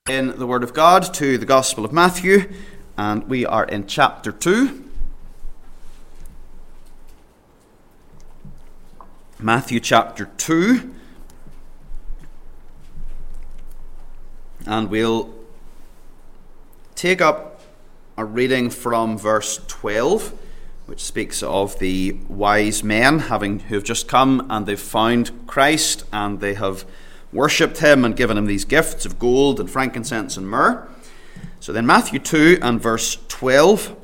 In the Word of God to the Gospel of Matthew, and we are in chapter 2. Matthew chapter 2, and we'll take up a reading from verse 12, which speaks of the wise men who have just come and they've found Christ and they have worshipped him and given him these gifts of gold and frankincense and myrrh. So then Matthew 2 and verse 12.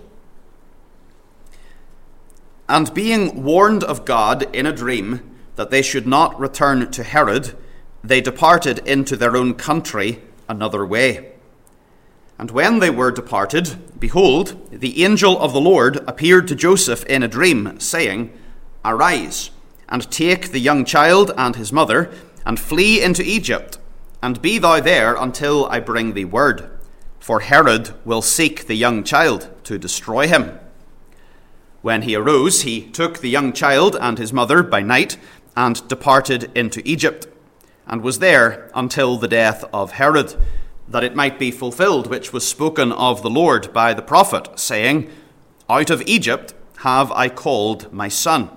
And being warned of God in a dream that they should not return to Herod, they departed into their own country another way. And when they were departed, behold, the angel of the Lord appeared to Joseph in a dream, saying, Arise, and take the young child and his mother, and flee into Egypt, and be thou there until I bring thee word. For Herod will seek the young child to destroy him. When he arose, he took the young child and his mother by night, and departed into Egypt, and was there until the death of Herod, that it might be fulfilled which was spoken of the Lord by the prophet, saying, Out of Egypt have I called my son.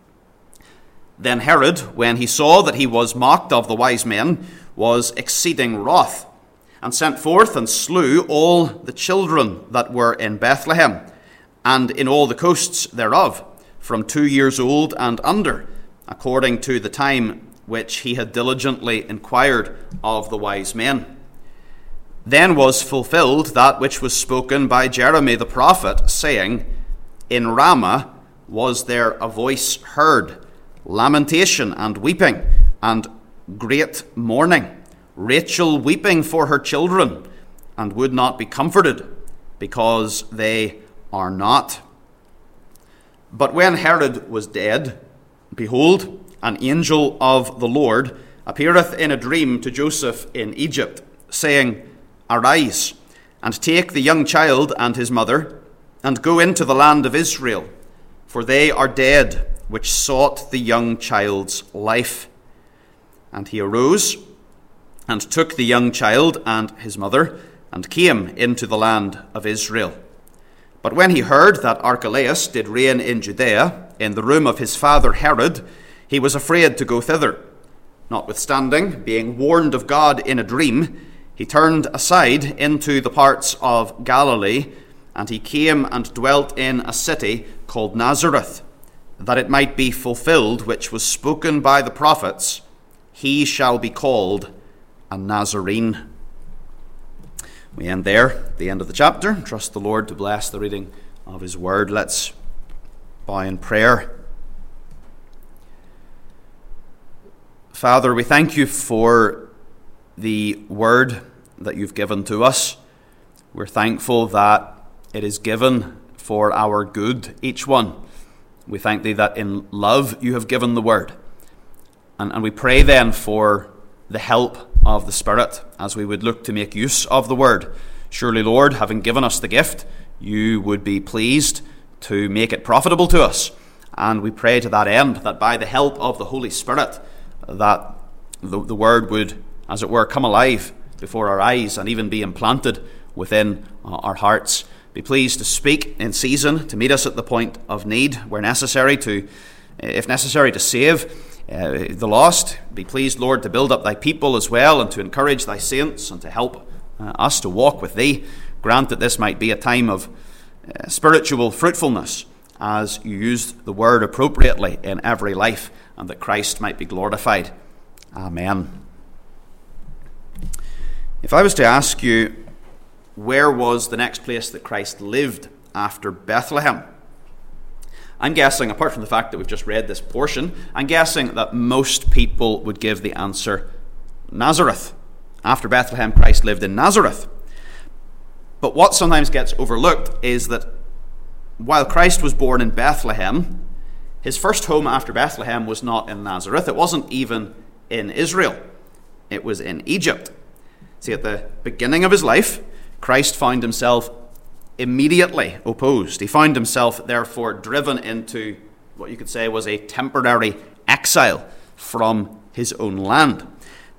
Then Herod, when he saw that he was mocked of the wise men, was exceeding wroth, and sent forth and slew all the children that were in Bethlehem, and in all the coasts thereof, from 2 years old and under, according to the time which he had diligently inquired of the wise men. Then was fulfilled that which was spoken by Jeremy the prophet, saying, In Ramah was there a voice heard, lamentation and weeping, and great mourning, Rachel weeping for her children, and would not be comforted, because they are not. But when Herod was dead, behold, an angel of the Lord appeareth in a dream to Joseph in Egypt, saying, Arise, and take the young child and his mother, and go into the land of Israel, for they are dead which sought the young child's life. And he arose, and took the young child and his mother, and came into the land of Israel. But when he heard that Archelaus did reign in Judea, in the room of his father Herod, he was afraid to go thither. Notwithstanding, being warned of God in a dream, he turned aside into the parts of Galilee, and he came and dwelt in a city called Nazareth, that it might be fulfilled which was spoken by the prophets, He shall be called a Nazarene. We end there at the end of the chapter. Trust the Lord to bless the reading of his word. Let's bow in prayer. Father, we thank you for the word that you've given to us. We're thankful that it is given for our good, each one. We thank thee that in love you have given the word. And we pray then for the help of the Spirit as we would look to make use of the word. Surely, Lord, having given us the gift, you would be pleased to make it profitable to us. And we pray to that end that by the help of the Holy Spirit, that the word would, as it were, come alive before our eyes and even be implanted within our hearts. Be pleased to speak in season, to meet us at the point of need where necessary, if necessary, to save the lost. Be pleased, Lord, to build up thy people as well, and to encourage thy saints, and to help us to walk with thee. Grant that this might be a time of spiritual fruitfulness as you use the word appropriately in every life, and that Christ might be glorified. Amen. If I was to ask you, where was the next place that Christ lived after Bethlehem? I'm guessing, apart from the fact that we've just read this portion, I'm guessing that most people would give the answer Nazareth. After Bethlehem, Christ lived in Nazareth. But what sometimes gets overlooked is that while Christ was born in Bethlehem, his first home after Bethlehem was not in Nazareth. It wasn't even in Israel. It was in Egypt. See, at the beginning of his life, Christ found himself immediately opposed. He found himself, therefore, driven into what you could say was a temporary exile from his own land.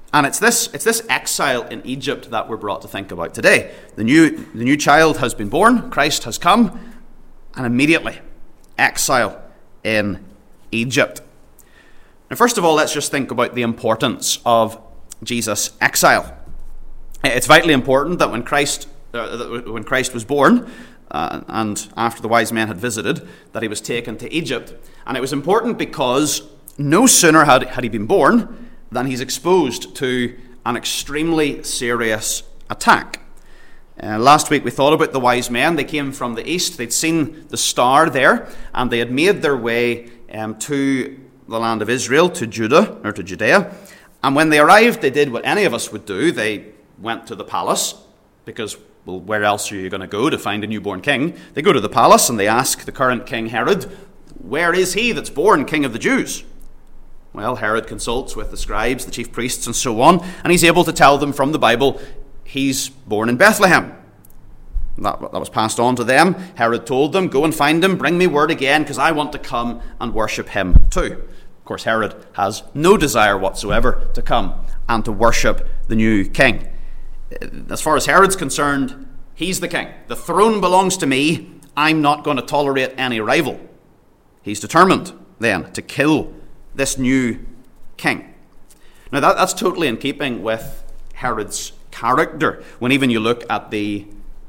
And it's this exile in Egypt that we're brought to think about today. The new child has been born, Christ has come, and immediately exile in Egypt. Now, first of all, let's just think about the importance of Jesus' exile. It's vitally important that when Christ was born, and after the wise men had visited, that he was taken to Egypt. And it was important because no sooner had he been born than he's exposed to an extremely serious attack. Last week we thought about the wise men. They came from the east. They'd seen the star there, and they had made their way to the land of Israel, to Judea. And when they arrived, they did what any of us would do. They went to the palace, because, well, where else are you going to go to find a newborn king? They go to the palace and they ask the current king Herod, "Where is he that's born king of the Jews?" Well, Herod consults with the scribes, the chief priests, and so on, and he's able to tell them from the Bible, he's born in Bethlehem. That was passed on to them. Herod told them, "Go and find him, bring me word again, because I want to come and worship him too." Of course, Herod has no desire whatsoever to come and to worship the new king. As far as Herod's concerned, he's the king. The throne belongs to me. I'm not going to tolerate any rival. He's determined then to kill this new king. Now that's totally in keeping with Herod's character. When even you look at the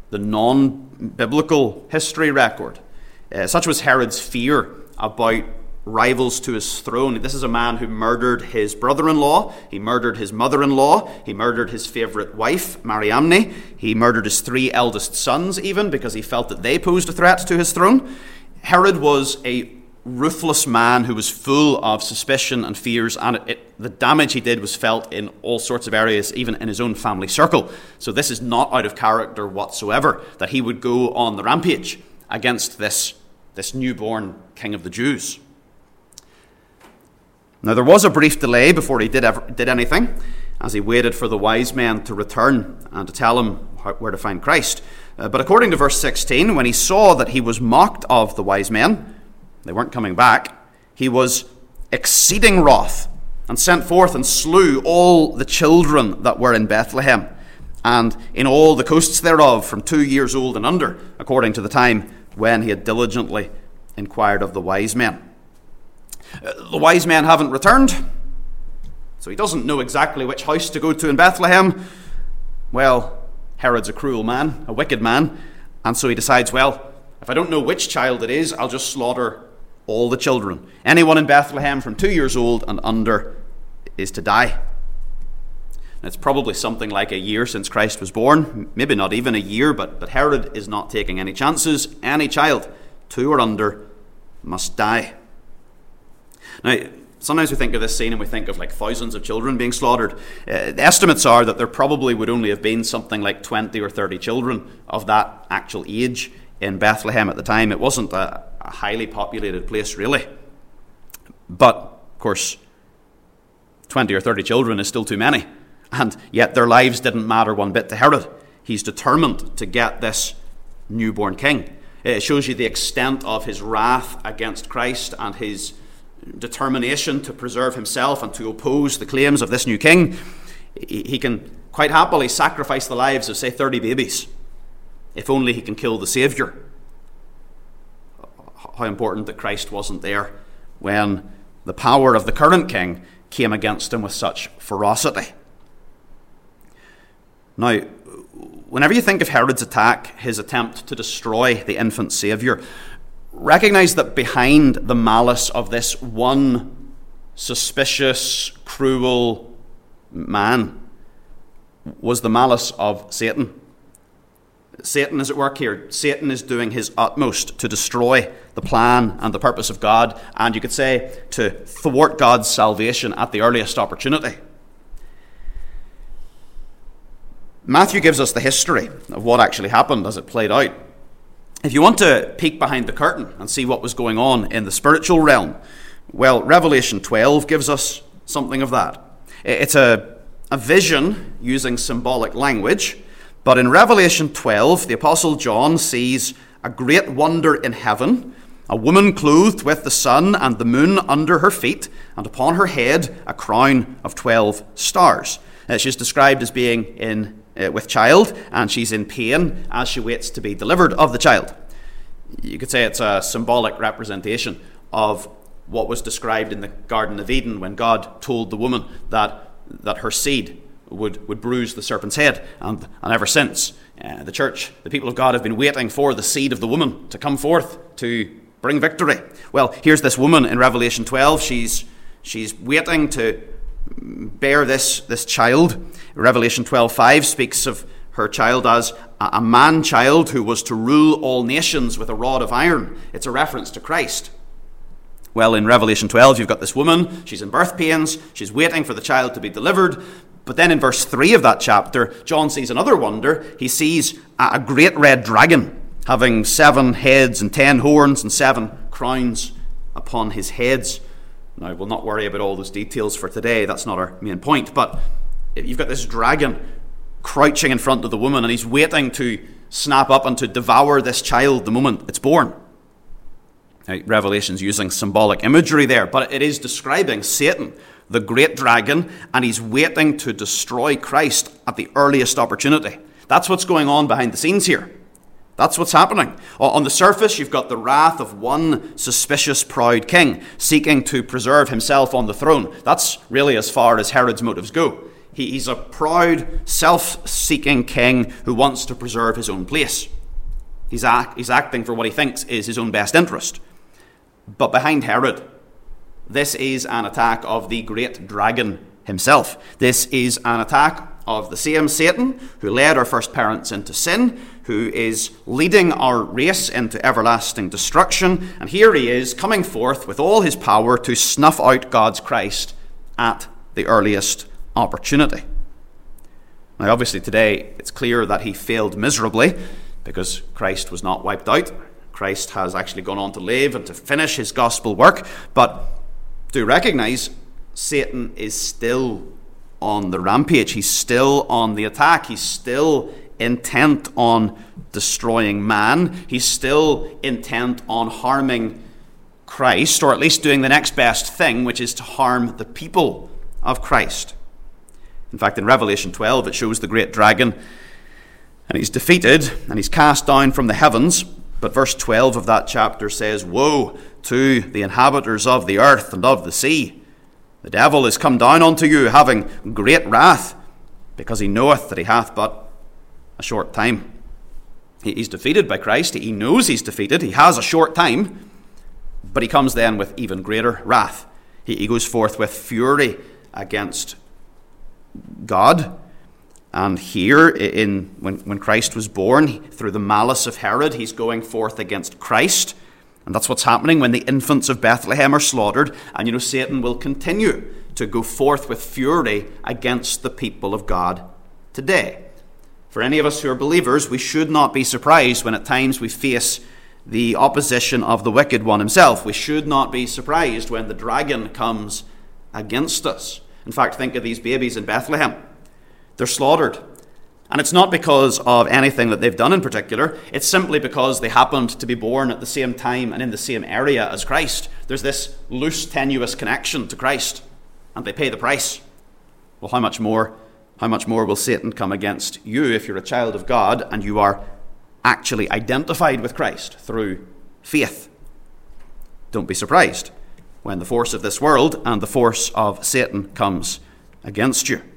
non-biblical history record, such was Herod's fear about rivals to his throne. This is a man who murdered his brother-in-law, he murdered his mother-in-law, he murdered his favourite wife, Mariamne, he murdered his 3 eldest sons even because he felt that they posed a threat to his throne. Herod was a ruthless man who was full of suspicion and fears, and the damage he did was felt in all sorts of areas, even in his own family circle. So this is not out of character whatsoever, that he would go on the rampage against this newborn king of the Jews. Now there was a brief delay before he did anything, as he waited for the wise men to return and to tell him where to find Christ. But according to verse 16, when he saw that he was mocked of the wise men, they weren't coming back, he was exceeding wroth, and sent forth and slew all the children that were in Bethlehem, and in all the coasts thereof, from 2 years old and under, according to the time when he had diligently inquired of the wise men. The wise men haven't returned, so he doesn't know exactly which house to go to in Bethlehem. Well, Herod's a cruel man, a wicked man, and so he decides, well, if I don't know which child it is, I'll just slaughter all the children. Anyone in Bethlehem from 2 years old and under is to die. And it's probably something like a year since Christ was born, maybe not even a year, but Herod is not taking any chances. Any child 2 or under must die. Now, sometimes we think of this scene and we think of like thousands of children being slaughtered. The estimates are that there probably would only have been something like 20 or 30 children of that actual age in Bethlehem at the time. It wasn't a highly populated place, really. But, of course, 20 or 30 children is still too many. And yet their lives didn't matter one bit to Herod. He's determined to get this newborn king. It shows you the extent of his wrath against Christ and his determination to preserve himself and to oppose the claims of this new king. He can quite happily sacrifice the lives of, say, 30 babies, if only he can kill the Saviour. How important that Christ wasn't there when the power of the current king came against him with such ferocity. Now, whenever you think of Herod's attack, his attempt to destroy the infant Saviour, recognize that behind the malice of this one suspicious, cruel man was the malice of Satan. Satan is at work here. Satan is doing his utmost to destroy the plan and the purpose of God, and you could say to thwart God's salvation at the earliest opportunity. Matthew gives us the history of what actually happened as it played out. If you want to peek behind the curtain and see what was going on in the spiritual realm, well, Revelation 12 gives us something of that. It's a vision using symbolic language, but in Revelation 12, the Apostle John sees a great wonder in heaven, a woman clothed with the sun and the moon under her feet, and upon her head a crown of 12 stars. She's described as being with child, and she's in pain as she waits to be delivered of the child. You could say it's a symbolic representation of what was described in the Garden of Eden when God told the woman that her seed would bruise the serpent's head. And ever since, the church, the people of God, have been waiting for the seed of the woman to come forth to bring victory. Well, here's this woman in Revelation 12. She's waiting to bear this child. Revelation 12:5 speaks of her child as a man-child who was to rule all nations with a rod of iron. It's a reference to Christ. Well, in Revelation 12, you've got this woman. She's in birth pains. She's waiting for the child to be delivered. But then in verse 3 of that chapter, John sees another wonder. He sees a great red dragon having 7 heads and 10 horns and 7 crowns upon his heads. Now, we'll not worry about all those details for today. That's not our main point. But you've got this dragon crouching in front of the woman, and he's waiting to snap up and to devour this child the moment it's born. Now, Revelation's using symbolic imagery there, but it is describing Satan, the great dragon, and he's waiting to destroy Christ at the earliest opportunity. That's what's going on behind the scenes here. That's what's happening. On the surface, you've got the wrath of one suspicious, proud king seeking to preserve himself on the throne. That's really as far as Herod's motives go. He's a proud, self-seeking king who wants to preserve his own place. He's acting for what he thinks is his own best interest. But behind Herod, this is an attack of the great dragon himself. This is an attack of the same Satan who led our first parents into sin, who is leading our race into everlasting destruction. And here he is coming forth with all his power to snuff out God's Christ at the earliest opportunity. Now, obviously today it's clear that he failed miserably because Christ was not wiped out. Christ has actually gone on to live and to finish his gospel work. But do recognize Satan is still on the rampage. He's still on the attack. He's still intent on destroying man. He's still intent on harming Christ, or at least doing the next best thing, which is to harm the people of Christ. In fact, in Revelation 12, it shows the great dragon, and he's defeated, and he's cast down from the heavens. But verse 12 of that chapter says, "Woe to the inhabitants of the earth and of the sea. The devil is come down unto you, having great wrath, because he knoweth that he hath but a short time." He's defeated by Christ. He knows he's defeated. He has a short time, but he comes then with even greater wrath. He goes forth with fury against God. And here, when Christ was born, through the malice of Herod, he's going forth against Christ. And that's what's happening when the infants of Bethlehem are slaughtered. And Satan will continue to go forth with fury against the people of God today. For any of us who are believers, we should not be surprised when at times we face the opposition of the wicked one himself. We should not be surprised when the dragon comes against us. In fact, think of these babies in Bethlehem. They're slaughtered. And it's not because of anything that they've done in particular. It's simply because they happened to be born at the same time and in the same area as Christ. There's this loose, tenuous connection to Christ, and they pay the price. Well, how much more will Satan come against you if you're a child of God and you are actually identified with Christ through faith? Don't be surprised when the force of this world and the force of Satan comes against you.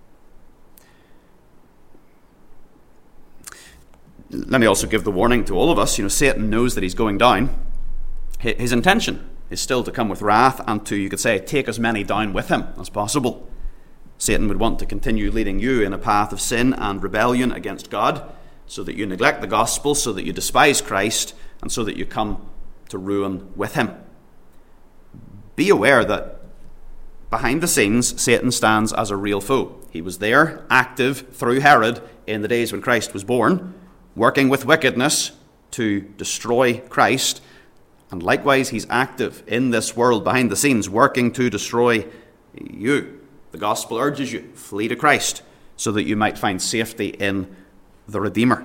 Let me also give the warning to all of us. Satan knows that he's going down. His intention is still to come with wrath and to, you could say, take as many down with him as possible. Satan would want to continue leading you in a path of sin and rebellion against God, so that you neglect the gospel, so that you despise Christ, and so that you come to ruin with him. Be aware that behind the scenes, Satan stands as a real foe. He was there, active through Herod in the days when Christ was born, working with wickedness to destroy Christ. And likewise, he's active in this world behind the scenes, working to destroy you. The gospel urges you, flee to Christ, so that you might find safety in the Redeemer.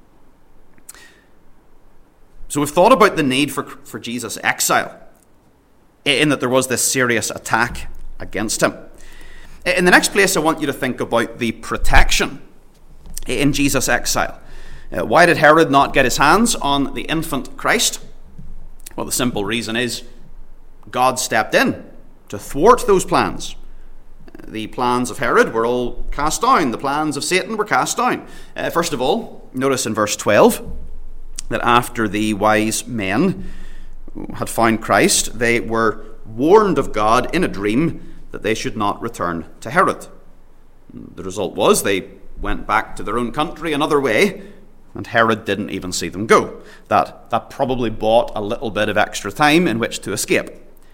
So we've thought about the need for Jesus' exile, in that there was this serious attack against him. In the next place, I want you to think about the protection in Jesus' exile. Why did Herod not get his hands on the infant Christ? Well, the simple reason is God stepped in to thwart those plans. The plans of Herod were all cast down. The plans of Satan were cast down. First of all, notice in verse 12 that after the wise men had found Christ, they were warned of God in a dream that they should not return to Herod. The result was they went back to their own country another way, and Herod didn't even see them go. That probably bought a little bit of extra time in which to escape.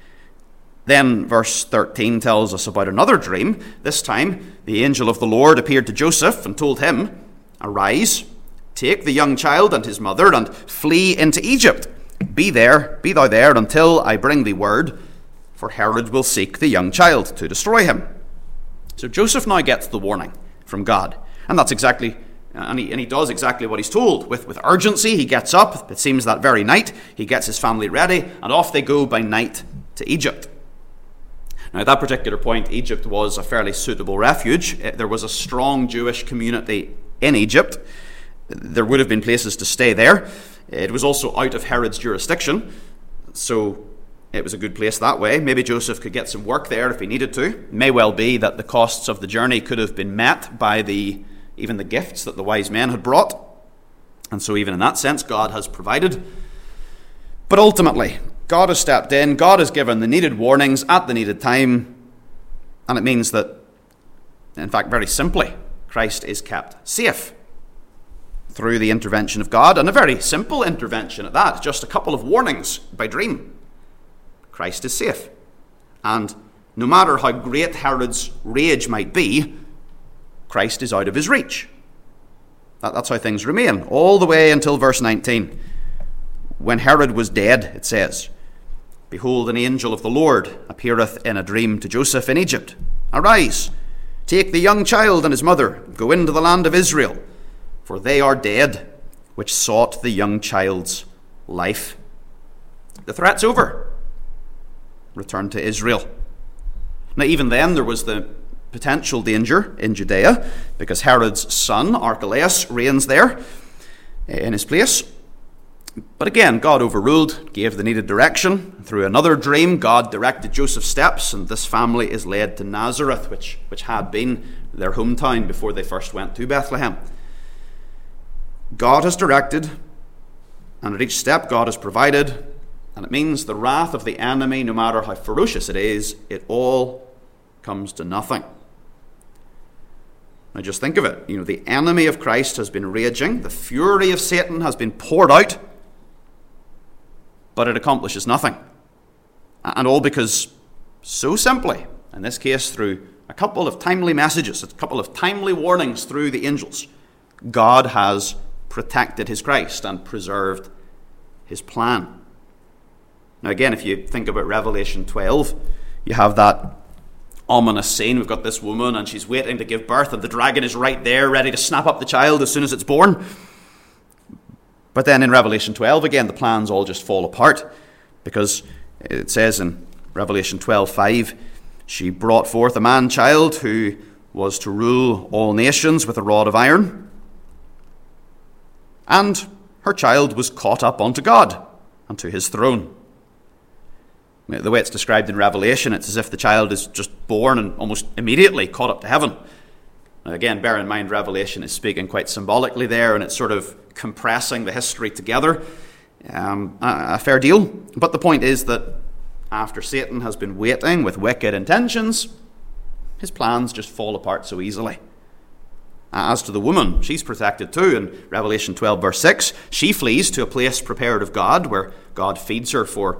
Then verse 13 tells us about another dream. This time, the angel of the Lord appeared to Joseph and told him, "Arise, take the young child and his mother, and flee into Egypt. Be thou there until I bring thee word, for Herod will seek the young child to destroy him." So Joseph now gets the warning from God. And that's exactly, and he does exactly what he's told. With urgency, he gets up, it seems that very night, he gets his family ready, and off they go by night to Egypt. Now, at that particular point, Egypt was a fairly suitable refuge. There was a strong Jewish community in Egypt. There would have been places to stay there. It was also out of Herod's jurisdiction, so it was a good place that way. Maybe Joseph could get some work there if he needed to. It may well be that the costs of the journey could have been met by even the gifts that the wise men had brought. And so even in that sense, God has provided. But ultimately, God has stepped in, God has given the needed warnings at the needed time, and it means that, in fact, very simply, Christ is kept safe through the intervention of God, and a very simple intervention at that, just a couple of warnings by dream. Christ is safe. And no matter how great Herod's rage might be, Christ is out of his reach. That's how things remain, all the way until verse 19. When Herod was dead, it says, "Behold, an angel of the Lord appeareth in a dream to Joseph in Egypt. Arise, take the young child and his mother, go into the land of Israel, for they are dead, which sought the young child's life." The threat's over. Return to Israel. Now, even then, there was the potential danger in Judea, because Herod's son, Archelaus, reigns there in his place. But again, God overruled, gave the needed direction. Through another dream, God directed Joseph's steps, and this family is led to Nazareth, which had been their hometown before they first went to Bethlehem. God has directed, and at each step God has provided, and it means the wrath of the enemy, no matter how ferocious it is, it all comes to nothing. Now just think of it. The enemy of Christ has been raging. The fury of Satan has been poured out. But it accomplishes nothing. And all because, so simply, in this case through a couple of timely messages, a couple of timely warnings through the angels, God has protected his Christ and preserved his plan. Now again, if you think about Revelation 12, you have that ominous scene. We've got this woman and she's waiting to give birth, and the dragon is right there ready to snap up the child as soon as it's born. But then in Revelation 12, again, the plans all just fall apart, because it says in Revelation 12:5, she brought forth a man-child who was to rule all nations with a rod of iron, and her child was caught up unto God and to his throne. The way it's described in Revelation, it's as if the child is just born and almost immediately caught up to heaven. Now again, bear in mind, Revelation is speaking quite symbolically there, and it's sort of compressing the history together. A fair deal. But the point is that after Satan has been waiting with wicked intentions, his plans just fall apart so easily. As to the woman, she's protected too. In Revelation 12 verse 6, she flees to a place prepared of God, where God feeds her for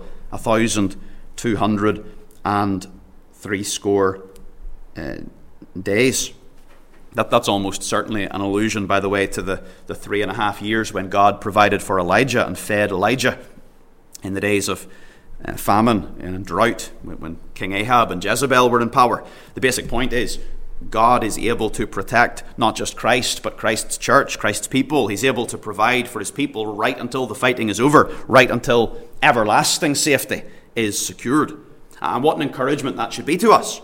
1,260 days. That's almost certainly an allusion, by the way, to the 3.5 years when God provided for Elijah and fed Elijah in the days of famine and drought, when King Ahab and Jezebel were in power. The basic point is, God is able to protect not just Christ, but Christ's church, Christ's people. He's able to provide for his people right until the fighting is over, right until everlasting safety is secured. And what an encouragement that should be to us.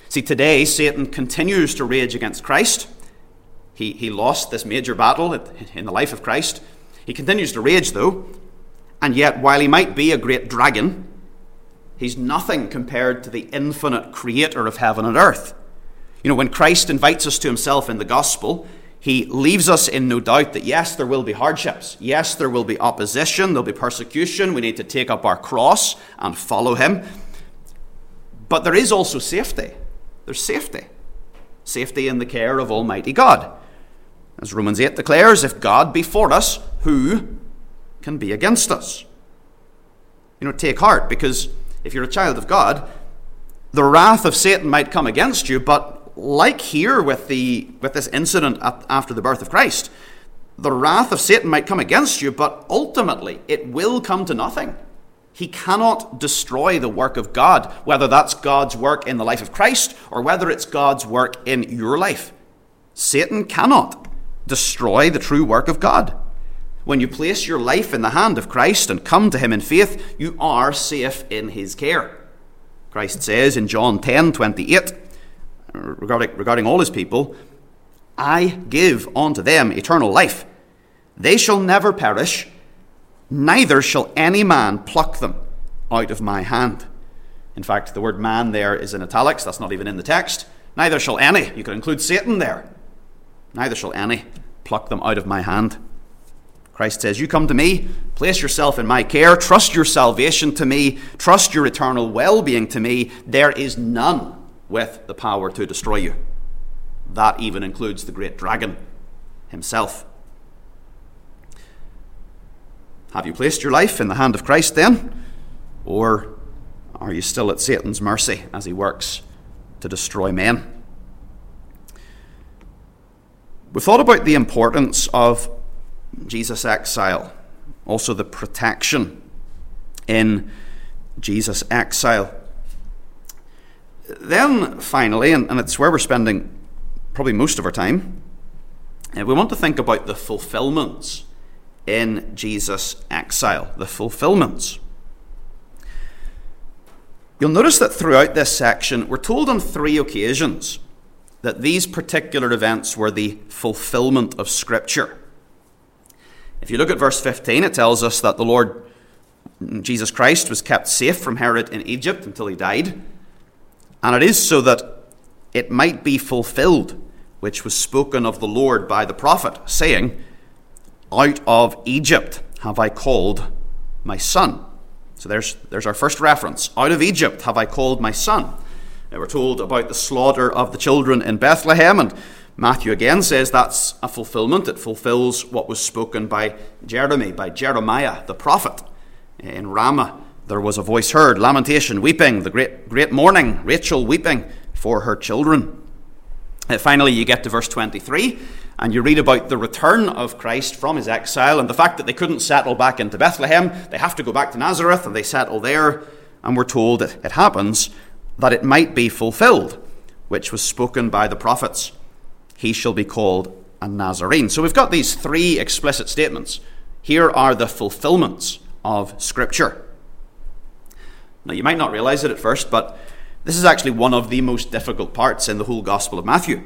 See, today Satan continues to rage against Christ. He lost this major battle in the life of Christ. He continues to rage, though, and yet while he might be a great dragon, he's nothing compared to the infinite creator of heaven and earth. You know, when Christ invites us to himself in the gospel, he leaves us in no doubt that yes, there will be hardships. Yes, there will be opposition, there'll be persecution. We need to take up our cross and follow him. But there is also safety. There's safety. Safety in the care of Almighty God. As Romans 8 declares, if God be for us, who can be against us? You know, take heart, because if you're a child of God, the wrath of Satan might come against you, but like here with this incident after the birth of Christ, the wrath of Satan might come against you, but ultimately it will come to nothing. He cannot destroy the work of God, whether that's God's work in the life of Christ or whether it's God's work in your life. Satan cannot destroy the true work of God. When you place your life in the hand of Christ and come to him in faith, you are safe in his care. Christ says in John 10:28, regarding all his people, I give unto them eternal life. They shall never perish, neither shall any man pluck them out of my hand. In fact, the word man there is in italics. That's not even in the text. Neither shall any. You could include Satan there. Neither shall any pluck them out of my hand. Christ says, you come to me, place yourself in my care, trust your salvation to me, trust your eternal well-being to me. There is none with the power to destroy you. That even includes the great dragon himself. Have you placed your life in the hand of Christ then? Or are you still at Satan's mercy as he works to destroy men? We've thought about the importance of Jesus' exile, also the protection in Jesus' exile. Then, finally, and it's where we're spending probably most of our time, we want to think about the fulfillments in Jesus' exile. The fulfillments. You'll notice that throughout this section, we're told on 3 occasions that these particular events were the fulfillment of Scripture. If you look at verse 15, it tells us that the Lord Jesus Christ was kept safe from Herod in Egypt until he died. And it is so that it might be fulfilled, which was spoken of the Lord by the prophet, saying, out of Egypt have I called my son. So there's our first reference. Out of Egypt have I called my son. Now we're told about the slaughter of the children in Bethlehem, and Matthew again says that's a fulfillment. It fulfills what was spoken by Jeremiah the prophet. In Ramah there was a voice heard, lamentation, weeping, the great mourning, Rachel weeping for her children. Finally, you get to verse 23, and you read about the return of Christ from his exile and the fact that they couldn't settle back into Bethlehem. They have to go back to Nazareth, and they settle there. And we're told that it happens that it might be fulfilled, which was spoken by the prophets. He shall be called a Nazarene. So we've got these 3 explicit statements. Here are the fulfillments of Scripture. Now, you might not realize it at first, but this is actually one of the most difficult parts in the whole Gospel of Matthew,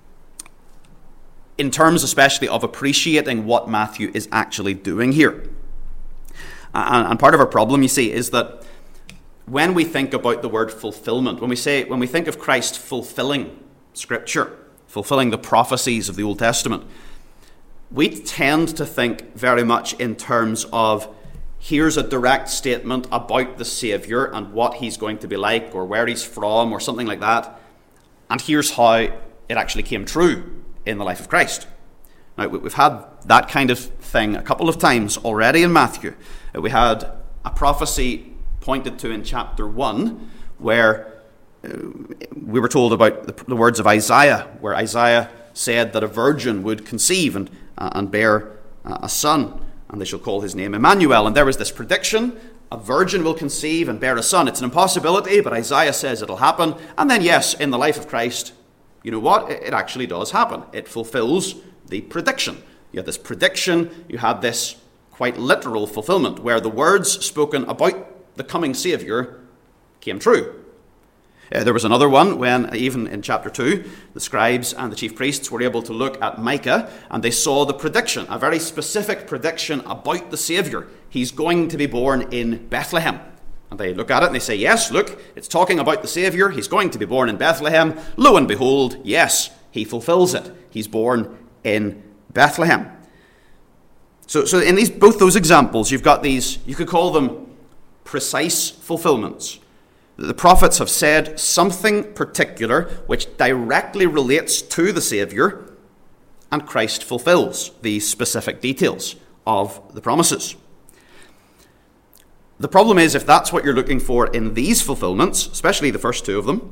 in terms especially of appreciating what Matthew is actually doing here. And part of our problem, you see, is that when we think about the word fulfillment, when we think of Christ fulfilling Scripture, fulfilling the prophecies of the Old Testament, we tend to think very much in terms of here's a direct statement about the Saviour and what he's going to be like, or where he's from, or something like that. And here's how it actually came true in the life of Christ. Now, we've had that kind of thing a couple of times already in Matthew. We had a prophecy pointed to in chapter 1, where we were told about the words of Isaiah, where Isaiah said that a virgin would conceive and bear a son, and they shall call his name Emmanuel. And there was this prediction, a virgin will conceive and bear a son. It's an impossibility, but Isaiah says it'll happen. And then, yes, in the life of Christ, you know what? It actually does happen. It fulfills the prediction. You had this prediction, you had this quite literal fulfillment, where the words spoken about the coming Saviour came true. There was another one when, even in chapter 2, the scribes and the chief priests were able to look at Micah and they saw the prediction, a very specific prediction about the Saviour. He's going to be born in Bethlehem. And they look at it and they say, yes, look, it's talking about the Saviour. He's going to be born in Bethlehem. Lo and behold, yes, he fulfills it. He's born in Bethlehem. So in both those examples, you've got these, you could call them precise fulfillments. The prophets have said something particular which directly relates to the Saviour, and Christ fulfills these specific details of the promises. The problem is, if that's what you're looking for in these fulfillments, especially the first two of them,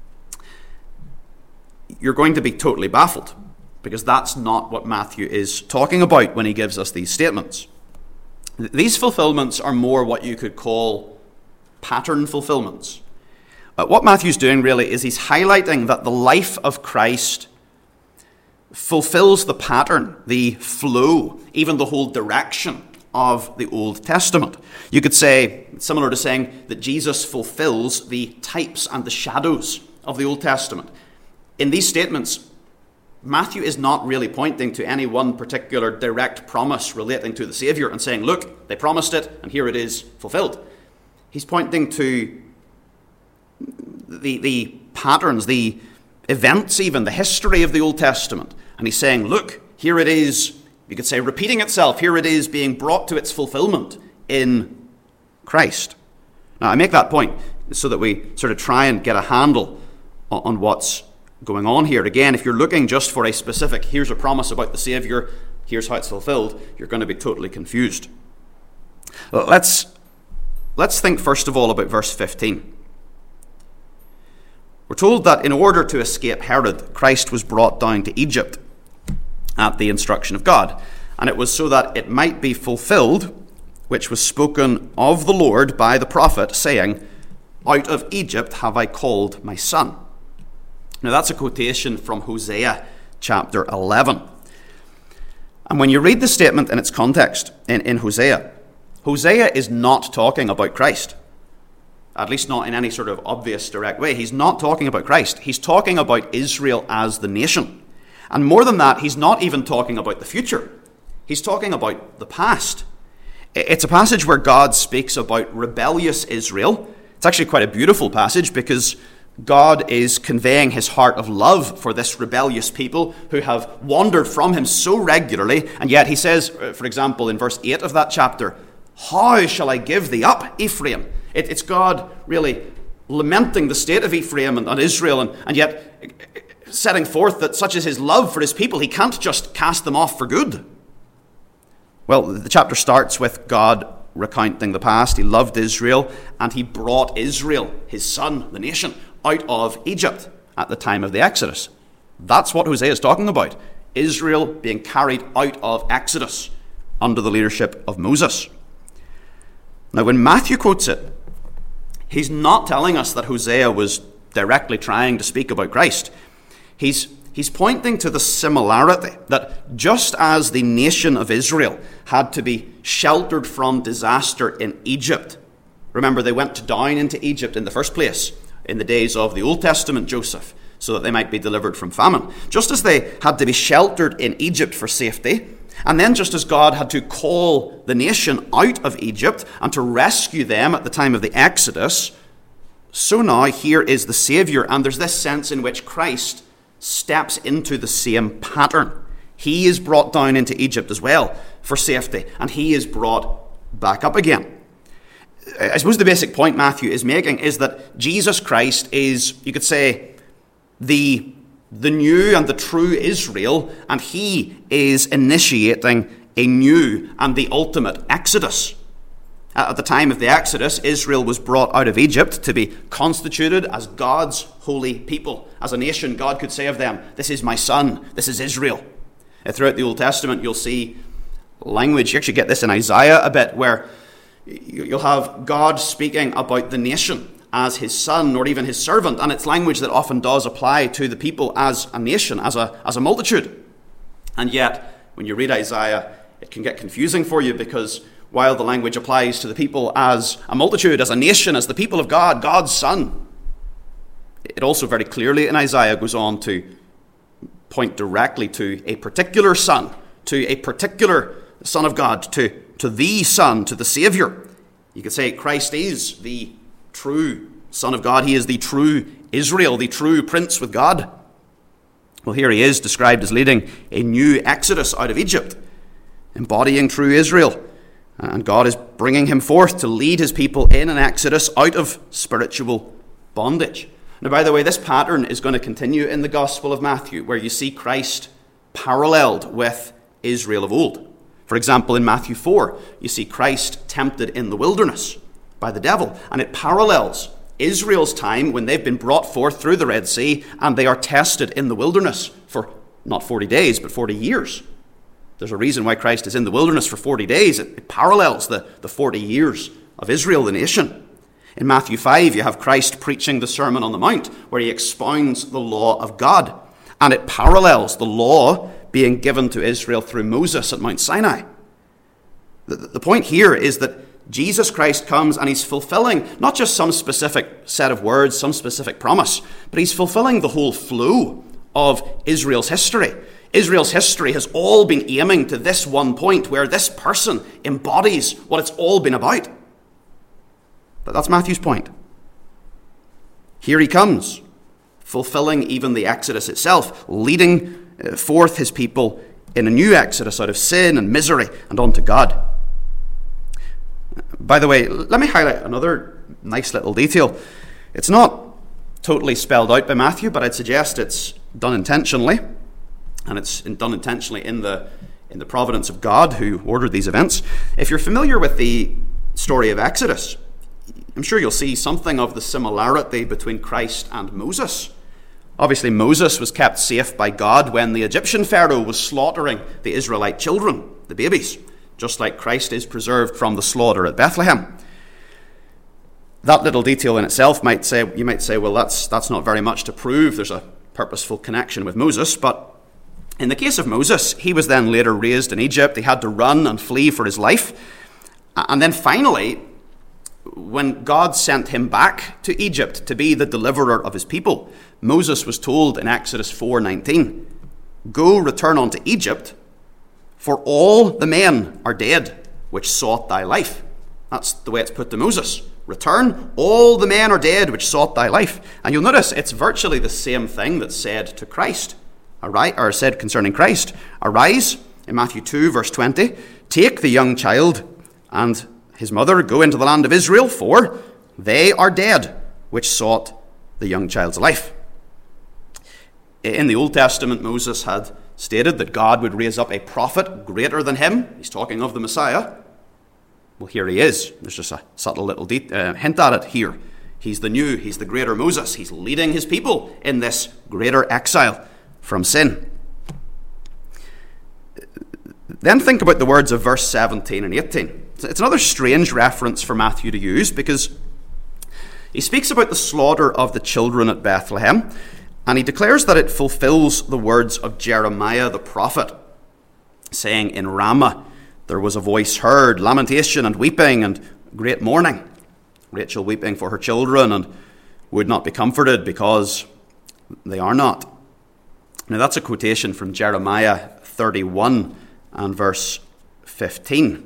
you're going to be totally baffled, because that's not what Matthew is talking about when he gives us these statements. These fulfillments are more what you could call pattern fulfillments. What Matthew's doing really is he's highlighting that the life of Christ fulfills the pattern, the flow, even the whole direction of the Old Testament. You could say, similar to saying that Jesus fulfills the types and the shadows of the Old Testament. In these statements, Matthew is not really pointing to any one particular direct promise relating to the Saviour and saying, look, they promised it, and here it is fulfilled. He's pointing to the patterns, the events even, the history of the Old Testament. And he's saying, look, here it is, you could say, repeating itself. Here it is being brought to its fulfillment in Christ. Now, I make that point so that we sort of try and get a handle on what's going on here. Again, if you're looking just for a specific, here's a promise about the Saviour, here's how it's fulfilled, you're going to be totally confused. Let's think first of all about verse 15. We're told that in order to escape Herod, Christ was brought down to Egypt at the instruction of God. And it was so that it might be fulfilled, which was spoken of the Lord by the prophet, saying, out of Egypt have I called my son. Now that's a quotation from Hosea chapter 11. And when you read the statement in its context in Hosea, Hosea is not talking about Christ. At least not in any sort of obvious, direct way. He's not talking about Christ. He's talking about Israel as the nation. And more than that, he's not even talking about the future. He's talking about the past. It's a passage where God speaks about rebellious Israel. It's actually quite a beautiful passage because God is conveying his heart of love for this rebellious people who have wandered from him so regularly. And yet he says, for example, in verse 8 of that chapter, how shall I give thee up, Ephraim? It's God really lamenting the state of Ephraim and Israel, and yet setting forth that such is his love for his people, he can't just cast them off for good. Well, the chapter starts with God recounting the past. He loved Israel, and he brought Israel, his son, the nation, out of Egypt at the time of the Exodus. That's what Hosea is talking about. Israel being carried out of Exodus under the leadership of Moses. Now, when Matthew quotes it, he's not telling us that Hosea was directly trying to speak about Christ. He's pointing to the similarity that just as the nation of Israel had to be sheltered from disaster in Egypt, remember they went down into Egypt in the first place in the days of the Old Testament Joseph so that they might be delivered from famine. Just as they had to be sheltered in Egypt for safety, and then just as God had to call the nation out of Egypt and to rescue them at the time of the Exodus, so now here is the Saviour, and there's this sense in which Christ steps into the same pattern. He is brought down into Egypt as well for safety, and he is brought back up again. I suppose the basic point Matthew is making is that Jesus Christ is, you could say, the new and the true Israel, and he is initiating a new and the ultimate Exodus. At the time of the Exodus, Israel was brought out of Egypt to be constituted as God's holy people. As a nation, God could say of them, this is my son, this is Israel. Throughout the Old Testament, you'll see language, you actually get this in Isaiah a bit, where you'll have God speaking about the nation as his son or even his servant, and it's language that often does apply to the people as a nation, as a multitude. And yet, when you read Isaiah, it can get confusing for you because while the language applies to the people as a multitude, as a nation, as the people of God, God's son, it also very clearly in Isaiah goes on to point directly to a particular son, to a particular Son of God, to the Son, to the Savior. You could say Christ is the true Son of God. He is the true Israel, the true Prince with God. Well, here he is described as leading a new exodus out of Egypt, embodying true Israel. And God is bringing him forth to lead his people in an exodus out of spiritual bondage. Now, by the way, this pattern is going to continue in the Gospel of Matthew, where you see Christ paralleled with Israel of old. For example, in Matthew 4, you see Christ tempted in the wilderness by the devil, and it parallels Israel's time when they've been brought forth through the Red Sea and they are tested in the wilderness for not 40 days, but 40 years. There's a reason why Christ is in the wilderness for 40 days. It parallels the 40 years of Israel, the nation. In Matthew 5, you have Christ preaching the Sermon on the Mount, where he expounds the law of God. And it parallels the law being given to Israel through Moses at Mount Sinai. The point here is that Jesus Christ comes and he's fulfilling not just some specific set of words, some specific promise, but he's fulfilling the whole flow of Israel's history. Israel's history has all been aiming to this one point where this person embodies what it's all been about. But that's Matthew's point. Here he comes, fulfilling even the Exodus itself, leading forth his people in a new Exodus out of sin and misery and onto God. By the way, let me highlight another nice little detail. It's not totally spelled out by Matthew, but I'd suggest it's done intentionally. And it's done intentionally in the providence of God who ordered these events. If you're familiar with the story of Exodus, I'm sure you'll see something of the similarity between Christ and Moses. Obviously, Moses was kept safe by God when the Egyptian Pharaoh was slaughtering the Israelite children, the babies, just like Christ is preserved from the slaughter at Bethlehem. That little detail in itself you might say, well, that's not very much to prove there's a purposeful connection with Moses, but in the case of Moses, he was then later raised in Egypt. He had to run and flee for his life. And then finally, when God sent him back to Egypt to be the deliverer of his people, Moses was told in Exodus 4:19, "Go, return unto Egypt, for all the men are dead which sought thy life." That's the way it's put to Moses. Return, all the men are dead which sought thy life. And you'll notice it's virtually the same thing that's said to Christ. Or said concerning Christ, "Arise," in Matthew 2, verse 20, "take the young child and his mother, go into the land of Israel, for they are dead which sought the young child's life." In the Old Testament, Moses had stated that God would raise up a prophet greater than him. He's talking of the Messiah. Well, here he is. There's just a subtle little hint at it here. He's the greater Moses. He's leading his people in this greater exile from sin. Then think about the words of verse 17 and 18. It's another strange reference for Matthew to use because he speaks about the slaughter of the children at Bethlehem, and he declares that it fulfills the words of Jeremiah the prophet, saying, "In Ramah there was a voice heard, lamentation and weeping and great mourning. Rachel weeping for her children and would not be comforted because they are not." Now that's a quotation from Jeremiah 31 and verse 15.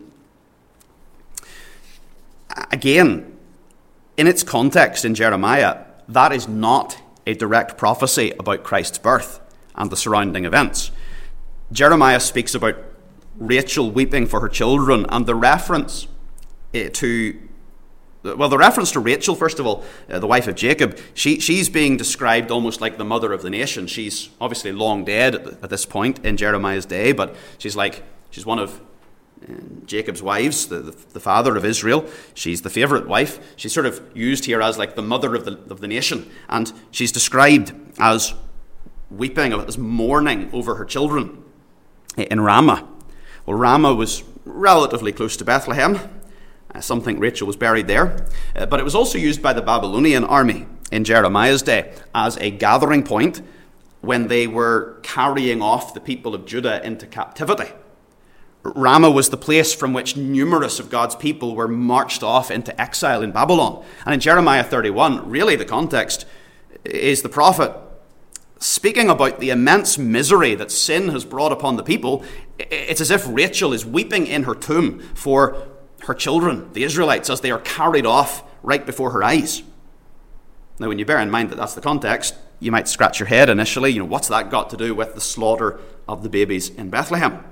Again, in its context in Jeremiah, that is not a direct prophecy about Christ's birth and the surrounding events. Jeremiah speaks about Rachel weeping for her children, and the reference to Rachel, first of all, the wife of Jacob, she's being described almost like the mother of the nation. She's obviously long dead at this point in Jeremiah's day, but she's one of Jacob's wives, the father of Israel. She's the favorite wife. She's sort of used here as like the mother of the nation, and she's described as weeping, as mourning over her children in Ramah. Well, Ramah was relatively close to Bethlehem. Some think Rachel was buried there. But it was also used by the Babylonian army in Jeremiah's day as a gathering point when they were carrying off the people of Judah into captivity. Ramah was the place from which numerous of God's people were marched off into exile in Babylon. And in Jeremiah 31, really the context is the prophet speaking about the immense misery that sin has brought upon the people. It's as if Rachel is weeping in her tomb for her children, the Israelites, as they are carried off right before her eyes. Now, when you bear in mind that that's the context, you might scratch your head initially. What's that got to do with the slaughter of the babies in Bethlehem?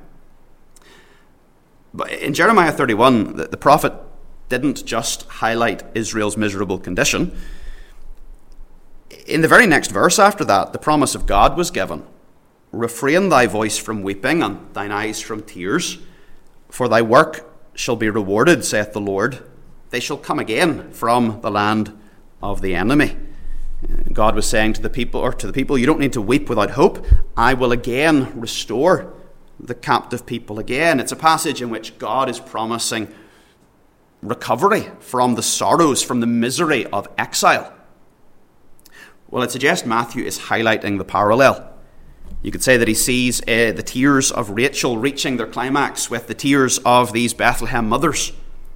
But in Jeremiah 31, the prophet didn't just highlight Israel's miserable condition. In the very next verse after that, the promise of God was given. Refrain thy voice from weeping and thine eyes from tears, for thy work shall be rewarded, saith the Lord. They shall come again from the land of the enemy. God was saying to the people, you don't need to weep without hope. I will again restore the captive people again. It's a passage in which God is promising recovery from the sorrows, from the misery of exile. Well, it suggests Matthew is highlighting the parallel. You could say that he sees the tears of Rachel reaching their climax with the tears of these Bethlehem mothers,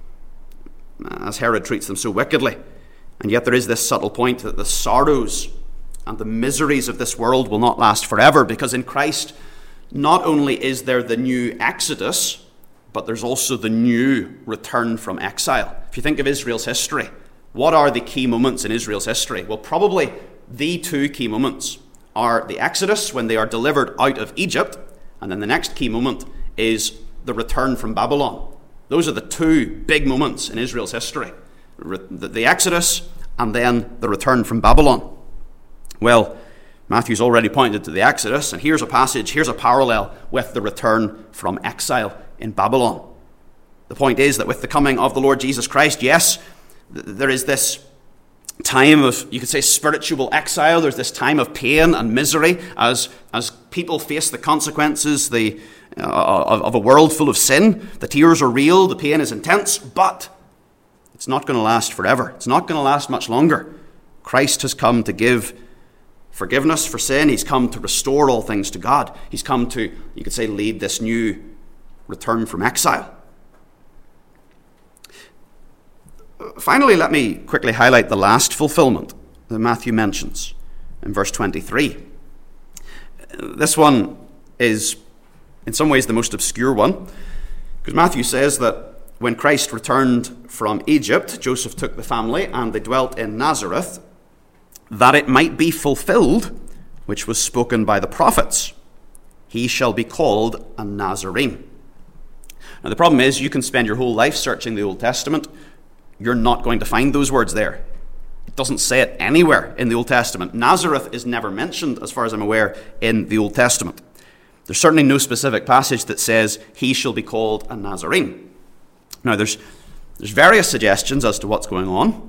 as Herod treats them so wickedly. And yet there is this subtle point that the sorrows and the miseries of this world will not last forever, because in Christ, not only is there the new Exodus, but there's also the new return from exile. If you think of Israel's history, what are the key moments in Israel's history? Well, probably the two key moments are the Exodus, when they are delivered out of Egypt, and then the next key moment is the return from Babylon. Those are the two big moments in Israel's history. The Exodus, and then the return from Babylon. Well, Matthew's already pointed to the Exodus, and here's a parallel with the return from exile in Babylon. The point is that with the coming of the Lord Jesus Christ, yes, there is this time of, you could say, spiritual exile. There's this time of pain and misery as people face the consequences of a world full of sin. The tears are real, the pain is intense, but it's not going to last forever. It's not going to last much longer. Christ has come to give forgiveness for sin. He's come to restore all things to God. He's come to, you could say, lead this new return from exile. Finally, let me quickly highlight the last fulfillment that Matthew mentions in verse 23. This one is, in some ways, the most obscure one, because Matthew says that when Christ returned from Egypt, Joseph took the family and they dwelt in Nazareth, that it might be fulfilled, which was spoken by the prophets. He shall be called a Nazarene. Now, the problem is, you can spend your whole life searching the Old Testament. You're not going to find those words there. It doesn't say it anywhere in the Old Testament. Nazareth is never mentioned, as far as I'm aware, in the Old Testament. There's certainly no specific passage that says, he shall be called a Nazarene. Now, there's various suggestions as to what's going on.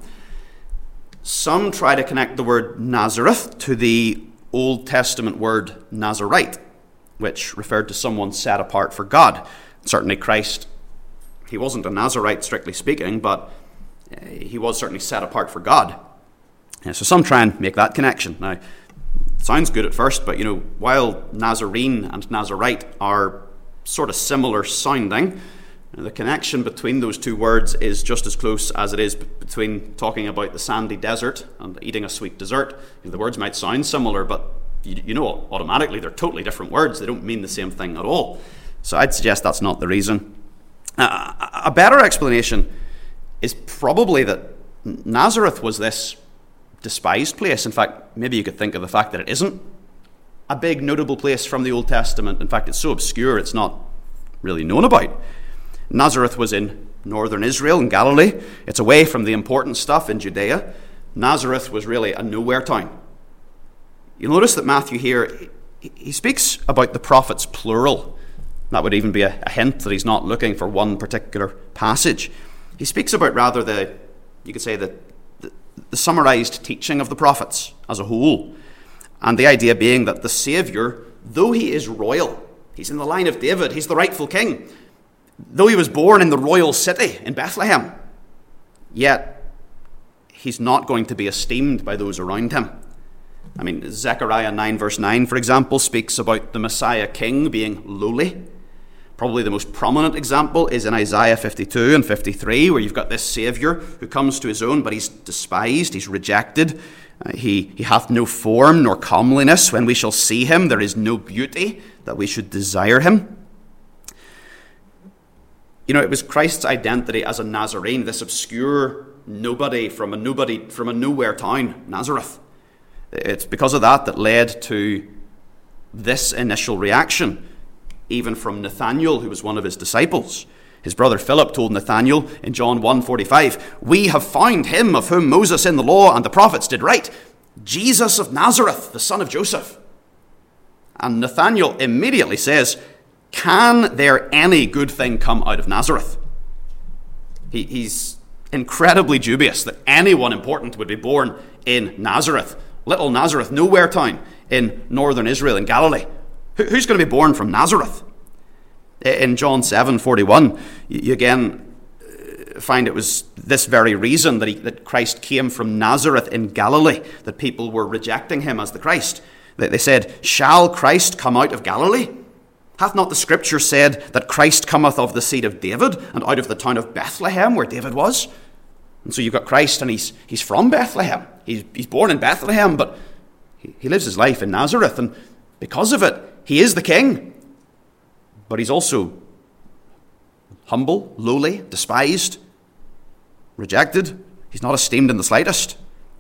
Some try to connect the word Nazareth to the Old Testament word Nazarite, which referred to someone set apart for God. Certainly Christ, he wasn't a Nazarite, strictly speaking, but he was certainly set apart for God. So some try and make that connection. Now, it sounds good at first, but while Nazarene and Nazarite are sort of similar sounding, the connection between those two words is just as close as it is between talking about the sandy desert and eating a sweet dessert. The words might sound similar, but automatically they're totally different words. They don't mean the same thing at all. So I'd suggest that's not the reason. A better explanation is probably that Nazareth was this despised place. In fact, maybe you could think of the fact that it isn't a big notable place from the Old Testament. In fact, it's so obscure it's not really known about. Nazareth was in northern Israel, in Galilee. It's away from the important stuff in Judea. Nazareth was really a nowhere town. You'll notice that Matthew here, he speaks about the prophets plural. That would even be a hint that he's not looking for one particular passage. He speaks about rather the summarized teaching of the prophets as a whole. And the idea being that the Saviour, though he is royal, he's in the line of David, he's the rightful king, though he was born in the royal city in Bethlehem, yet he's not going to be esteemed by those around him. I mean, Zechariah 9 verse 9, for example, speaks about the Messiah king being lowly. Probably the most prominent example is in Isaiah 52 and 53, where you've got this Saviour who comes to his own, but he's despised, he's rejected. He hath no form nor comeliness. When we shall see him, there is no beauty that we should desire him. You know, it was Christ's identity as a Nazarene, this obscure nobody from a nowhere town, Nazareth. It's because of that led to this initial reaction, even from Nathanael, who was one of his disciples. His brother Philip told Nathanael in John 1:45, "We have found him of whom Moses in the law and the prophets did write, Jesus of Nazareth, the son of Joseph." And Nathanael immediately says, "Can there any good thing come out of Nazareth?" He's incredibly dubious that anyone important would be born in Nazareth, little Nazareth, nowhere town in northern Israel, in Galilee. Who's going to be born from Nazareth? In John 7:41, you again find it was this very reason that Christ came from Nazareth in Galilee, that people were rejecting him as the Christ. They said, "Shall Christ come out of Galilee? Hath not the Scripture said that Christ cometh of the seed of David, and out of the town of Bethlehem, where David was?" And so you've got Christ, and he's from Bethlehem. He's born in Bethlehem, but he lives his life in Nazareth, and because of it, he is the king. But he's also humble, lowly, despised, rejected. He's not esteemed in the slightest.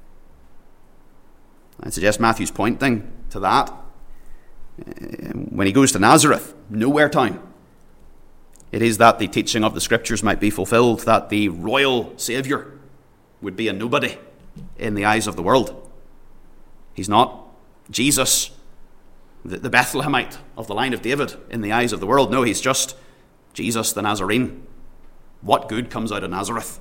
I suggest Matthew's pointing to that. When he goes to Nazareth, nowhere town, it is that the teaching of the Scriptures might be fulfilled, that the royal Saviour would be a nobody in the eyes of the world. He's not Jesus, the Bethlehemite of the line of David in the eyes of the world. No, he's just Jesus the Nazarene. What good comes out of Nazareth?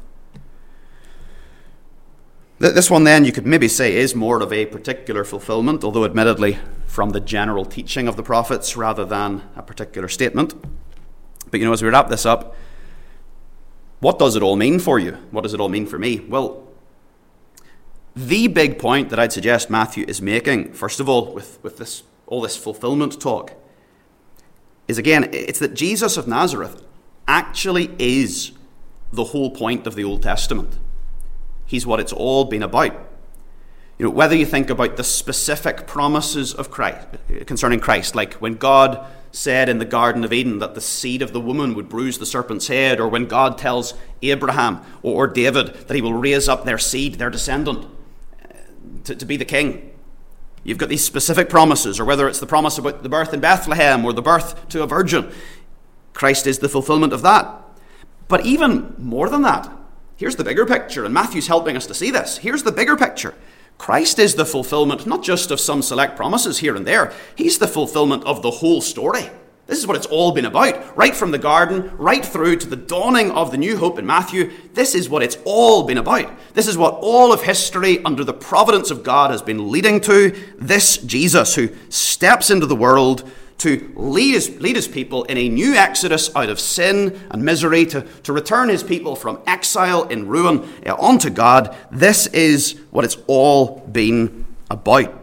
This one then, you could maybe say, is more of a particular fulfillment, although admittedly from the general teaching of the prophets rather than a particular statement. But as we wrap this up, what does it all mean for you? What does it all mean for me? Well, the big point that I'd suggest Matthew is making, first of all, with all this fulfillment talk, is again, it's that Jesus of Nazareth actually is the whole point of the Old Testament. He's what it's all been about. Whether you think about the specific promises of Christ, concerning Christ, like when God said in the Garden of Eden that the seed of the woman would bruise the serpent's head, or when God tells Abraham or David that he will raise up their seed, their descendant, to be the king. You've got these specific promises, or whether it's the promise about the birth in Bethlehem or the birth to a virgin, Christ is the fulfillment of that. But even more than that, here's the bigger picture, and Matthew's helping us to see this. Here's the bigger picture. Christ is the fulfillment not just of some select promises here and there. He's the fulfillment of the whole story. This is what it's all been about. Right from the garden, right through to the dawning of the new hope in Matthew, this is what it's all been about. This is what all of history under the providence of God has been leading to. This Jesus who steps into the world to lead his people in a new exodus out of sin and misery, to return his people from exile in ruin unto God. This is what it's all been about.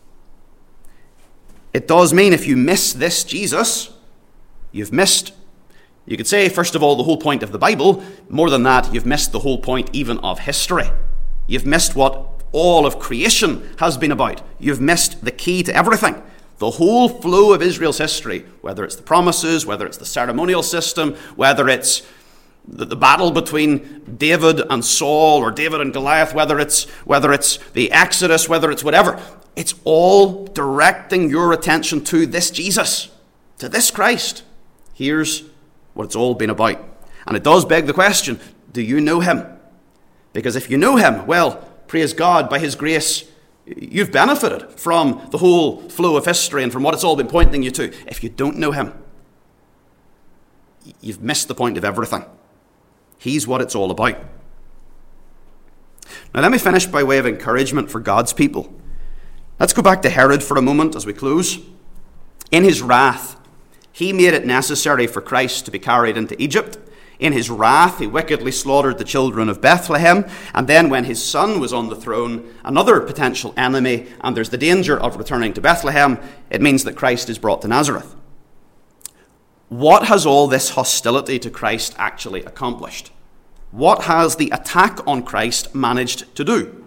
It does mean if you miss this Jesus, you've missed, you could say, first of all, the whole point of the Bible. More than that, you've missed the whole point even of history. You've missed what all of creation has been about. You've missed the key to everything. The whole flow of Israel's history, whether it's the promises, whether it's the ceremonial system, whether it's the battle between David and Saul, or David and Goliath, whether it's the Exodus, whether it's whatever, it's all directing your attention to this Jesus, to this Christ. Here's what it's all been about. And it does beg the question, do you know him? Because if you know him, well, praise God, by his grace, you've benefited from the whole flow of history and from what it's all been pointing you to. If you don't know him, you've missed the point of everything. He's what it's all about. Now let me finish by way of encouragement for God's people. Let's go back to Herod for a moment as we close. In his wrath, he made it necessary for Christ to be carried into Egypt. In his wrath, he wickedly slaughtered the children of Bethlehem. And then when his son was on the throne, another potential enemy, and there's the danger of returning to Bethlehem, it means that Christ is brought to Nazareth. what has all this hostility to Christ actually accomplished? What has the attack on Christ managed to do?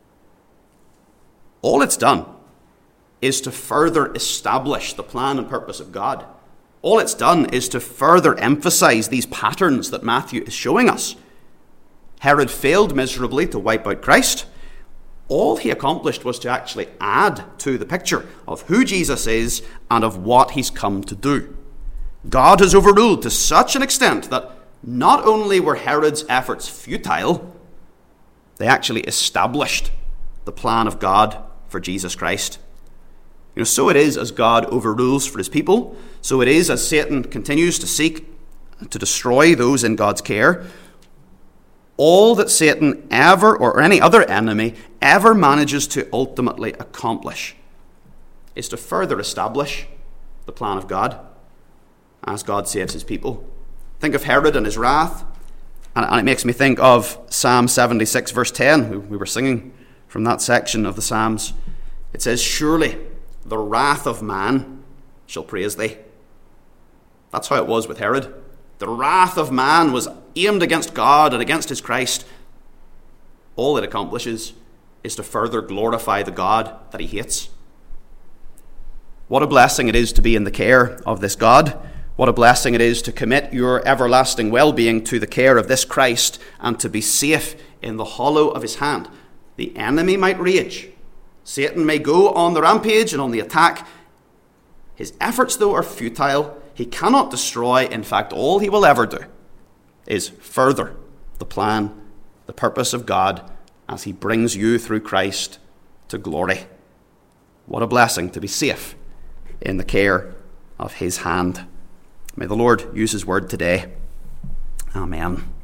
All it's done is to further establish the plan and purpose of God. All it's done is to further emphasize these patterns that Matthew is showing us. Herod failed miserably to wipe out Christ. All he accomplished was to actually add to the picture of who Jesus is and of what he's come to do. God has overruled to such an extent that not only were Herod's efforts futile, they actually established the plan of God for Jesus Christ. So it is as God overrules for his people, so it is as Satan continues to seek to destroy those in God's care. All that Satan ever, or any other enemy, ever manages to ultimately accomplish is to further establish the plan of God as God saves his people. Think of Herod and his wrath, and it makes me think of Psalm 76, verse 10. We were singing from that section of the Psalms. It says, "Surely the wrath of man shall praise thee." That's how it was with Herod. The wrath of man was aimed against God and against his Christ. All it accomplishes is to further glorify the God that he hates. What a blessing it is to be in the care of this God. What a blessing it is to commit your everlasting well-being to the care of this Christ and to be safe in the hollow of his hand. The enemy might rage. Satan may go on the rampage and on the attack. His efforts, though, are futile. He cannot destroy. In fact, all he will ever do is further the plan, the purpose of God as he brings you through Christ to glory. What a blessing to be safe in the care of his hand. May the Lord use his word today. Amen.